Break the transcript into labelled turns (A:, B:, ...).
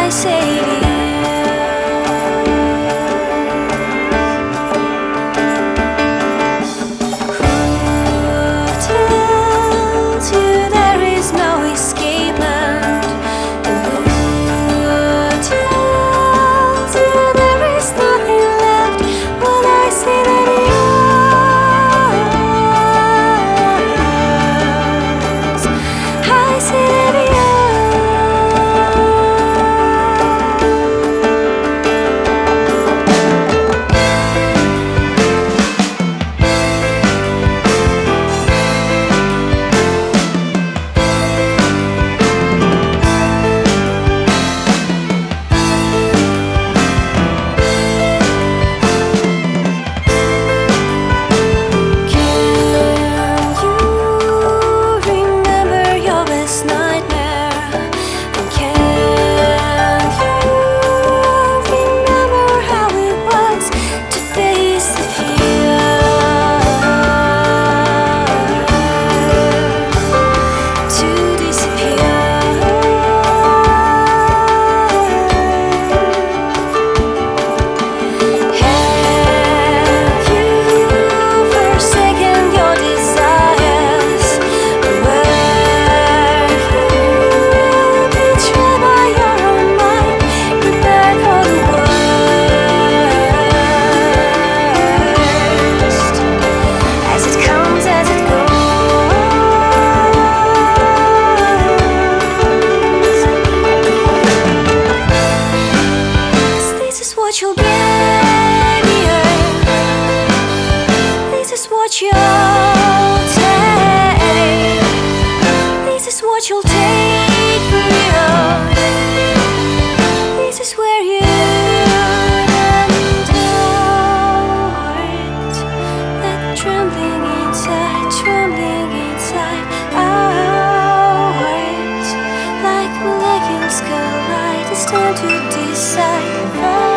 A: I say to you. What you'll get, yeah. This is what you'll take. This is what you'll take for real. This is where you and heart, that trembling inside our hearts, like molecules collide. It's time to decide.